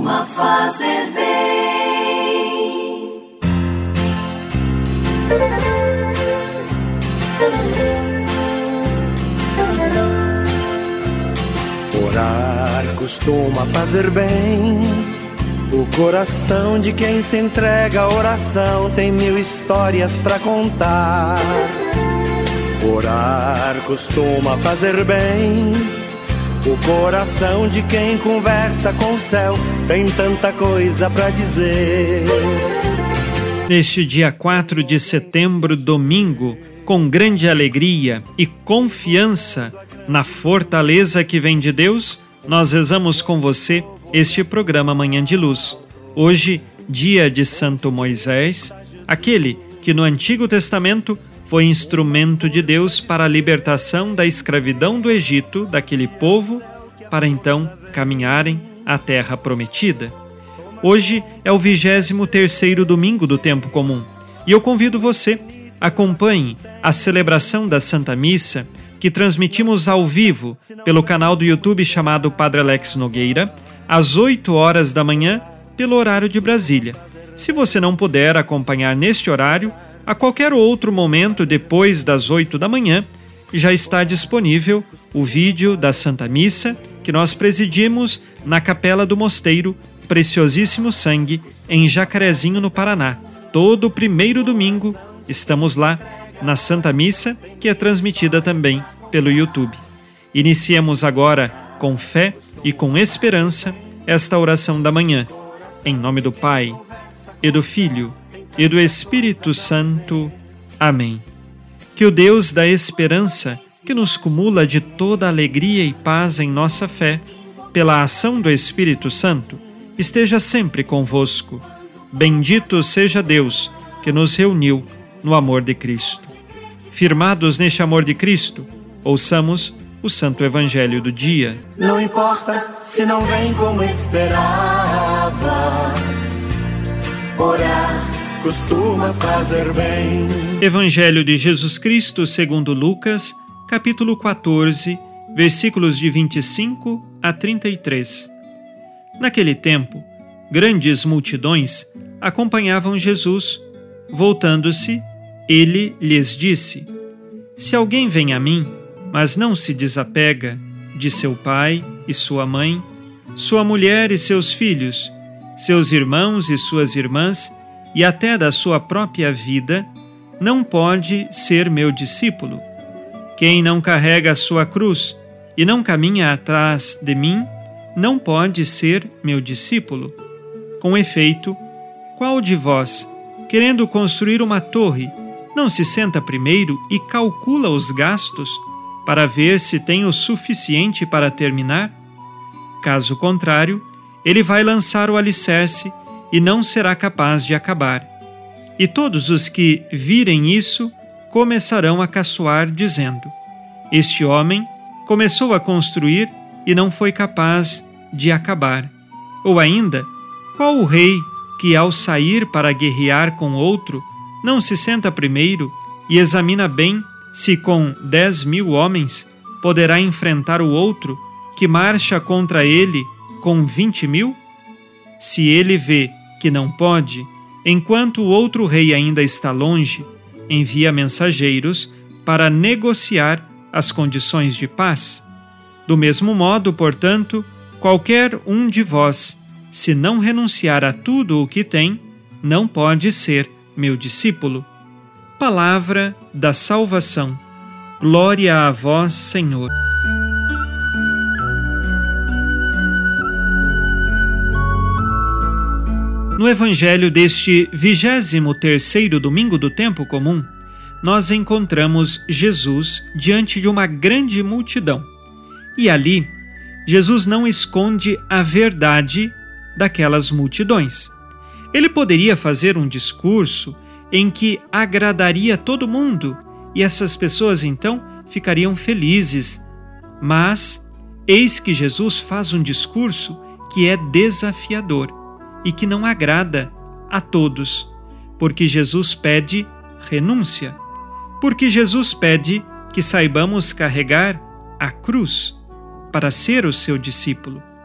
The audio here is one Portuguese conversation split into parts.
costuma fazer bem. Orar costuma fazer bem. O coração de quem se entrega à oração tem 1000 histórias pra contar. Orar costuma fazer bem. O coração de quem conversa com o céu tem tanta coisa pra dizer. Neste dia 4 de setembro, domingo, com grande alegria e confiança na fortaleza que vem de Deus, nós rezamos com você este programa Manhã de Luz. Hoje, dia de Santo Moisés, aquele que no Antigo Testamento foi instrumento de Deus para a libertação da escravidão do Egito, daquele povo, para então caminharem à Terra Prometida. Hoje é o 23º domingo do Tempo Comum e eu convido você, acompanhe a celebração da Santa Missa que transmitimos ao vivo pelo canal do YouTube chamado Padre Alex Nogueira, às 8 horas da manhã, pelo horário de Brasília. Se você não puder acompanhar neste horário, a qualquer outro momento depois das 8 da manhã, já está disponível o vídeo da Santa Missa que nós presidimos na Capela do Mosteiro Preciosíssimo Sangue, em Jacarezinho, no Paraná. Todo primeiro domingo estamos lá na Santa Missa, que é transmitida também pelo YouTube. Iniciemos agora com fé e com esperança esta oração da manhã. Em nome do Pai, e do Filho, e do Espírito Santo. Amém. Que o Deus da esperança, que nos cumula de toda alegria e paz em nossa fé, pela ação do Espírito Santo, esteja sempre convosco. Bendito seja Deus, que nos reuniu no amor de Cristo. Firmados neste amor de Cristo, ouçamos o Santo Evangelho do dia. Não importa se não vem como esperava, orar costuma fazer bem. Evangelho de Jesus Cristo segundo Lucas, capítulo 14, versículos de 25 a 33. Naquele tempo, grandes multidões acompanhavam Jesus. Voltando-se, ele lhes disse: Se alguém vem a mim, mas não se desapega de seu pai e sua mãe, sua mulher e seus filhos, seus irmãos e suas irmãs, e até da sua própria vida, não pode ser meu discípulo. Quem não carrega a sua cruz e não caminha atrás de mim, não pode ser meu discípulo. Com efeito, qual de vós, querendo construir uma torre, não se senta primeiro e calcula os gastos para ver se tem o suficiente para terminar? Caso contrário, ele vai lançar o alicerce e não será capaz de acabar. E todos os que virem isso começarão a caçoar, dizendo: Este homem começou a construir e não foi capaz de acabar. Ou ainda, qual o rei que, ao sair para guerrear com outro, não se senta primeiro e examina bem se com 10.000 homens poderá enfrentar o outro que marcha contra ele com 20.000? Se ele vê que não pode, enquanto o outro rei ainda está longe, envia mensageiros para negociar as condições de paz. Do mesmo modo, portanto, qualquer um de vós, se não renunciar a tudo o que tem, não pode ser meu discípulo. Palavra da salvação. Glória a vós, Senhor. No Evangelho deste 23º domingo do Tempo Comum, nós encontramos Jesus diante de uma grande multidão. E ali, Jesus não esconde a verdade daquelas multidões. Ele poderia fazer um discurso em que agradaria todo mundo e essas pessoas então ficariam felizes. Mas eis que Jesus faz um discurso que é desafiador e que não agrada a todos, porque Jesus pede renúncia, porque Jesus pede que saibamos carregar a cruz para ser o seu discípulo.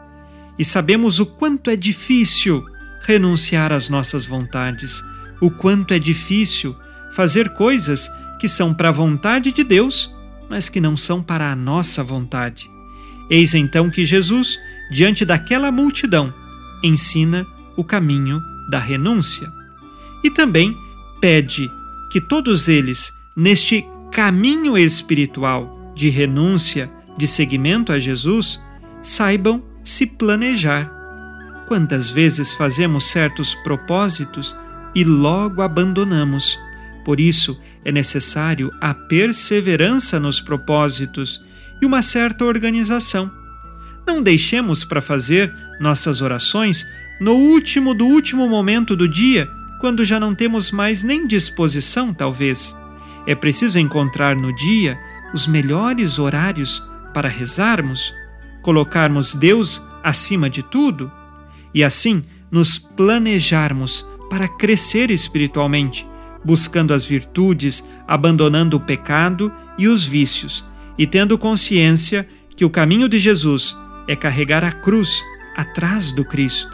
e sabemos o quanto é difícil renunciar às nossas vontades, o quanto é difícil fazer coisas que são para a vontade de Deus, mas que não são para a nossa vontade. Eis então que Jesus, diante daquela multidão, ensina o caminho da renúncia. E também pede que todos eles, neste caminho espiritual de renúncia, de seguimento a Jesus, saibam se planejar. Quantas vezes fazemos certos propósitos e logo abandonamos? Por isso, é necessário a perseverança nos propósitos e uma certa organização. Não deixemos para fazer nossas orações no último do último momento do dia, quando já não temos mais nem disposição, talvez. É preciso encontrar no dia os melhores horários para rezarmos, colocarmos Deus acima de tudo e assim nos planejarmos para crescer espiritualmente, buscando as virtudes, abandonando o pecado e os vícios, e tendo consciência que o caminho de Jesus é carregar a cruz atrás do Cristo.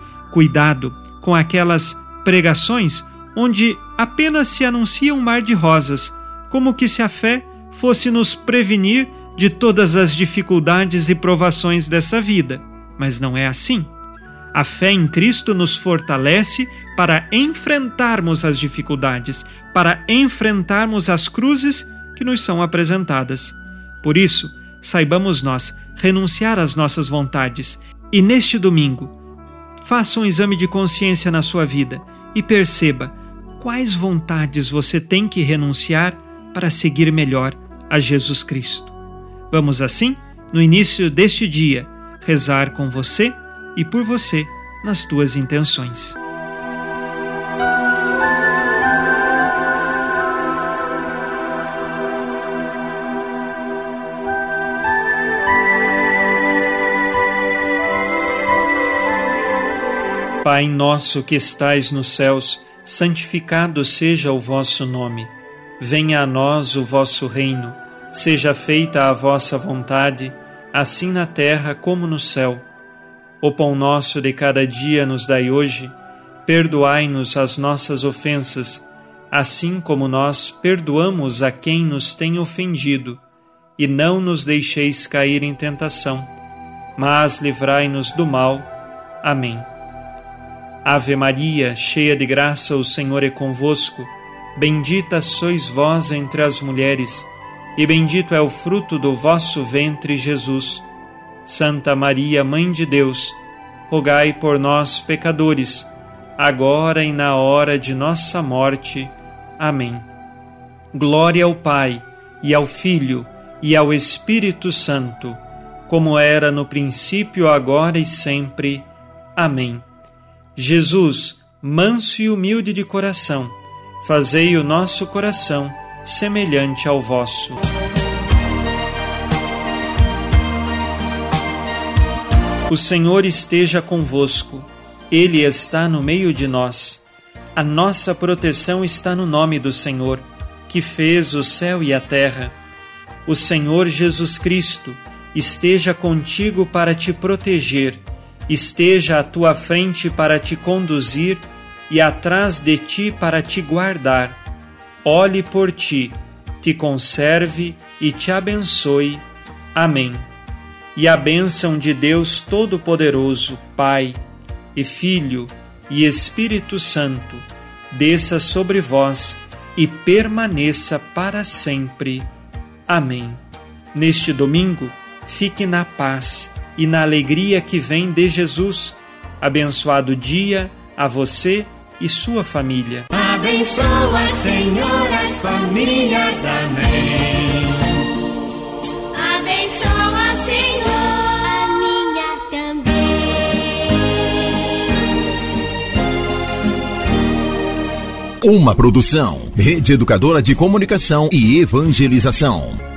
Cuidado com aquelas pregações onde apenas se anuncia um mar de rosas, como que se a fé fosse nos prevenir de todas as dificuldades e provações dessa vida. Mas não é assim. A fé em Cristo nos fortalece para enfrentarmos as dificuldades, para enfrentarmos as cruzes que nos são apresentadas. Por isso, saibamos nós renunciar às nossas vontades e neste domingo, faça um exame de consciência na sua vida e perceba quais vontades você tem que renunciar para seguir melhor a Jesus Cristo. Vamos assim, no início deste dia, rezar com você e por você nas tuas intenções. Pai nosso que estais nos céus, santificado seja o vosso nome. Venha a nós o vosso reino. Seja feita a vossa vontade, assim na terra como no céu. O pão nosso de cada dia nos dai hoje. Perdoai-nos as nossas ofensas, assim como nós perdoamos a quem nos tem ofendido. E não nos deixeis cair em tentação, mas livrai-nos do mal. Amém. Ave Maria, cheia de graça, o Senhor é convosco. Bendita sois vós entre as mulheres, e bendito é o fruto do vosso ventre, Jesus. Santa Maria, Mãe de Deus, rogai por nós, pecadores, agora e na hora de nossa morte. Amém. Glória ao Pai, e ao Filho, e ao Espírito Santo, como era no princípio, agora e sempre. Amém. Jesus, manso e humilde de coração, fazei o nosso coração semelhante ao vosso. O Senhor esteja convosco, Ele está no meio de nós. A nossa proteção está no nome do Senhor, que fez o céu e a terra. O Senhor Jesus Cristo esteja contigo para te proteger, esteja à tua frente para te conduzir e atrás de ti para te guardar. Olhe por ti, te conserve e te abençoe. Amém. E a bênção de Deus Todo-Poderoso, Pai e Filho e Espírito Santo, desça sobre vós e permaneça para sempre. Amém. Neste domingo, fique na paz e na alegria que vem de Jesus. Abençoado dia a você e sua família. Abençoa, Senhor, as famílias. Amém. Abençoa, Senhor, a minha também. Uma produção, Rede Educadora de Comunicação e Evangelização.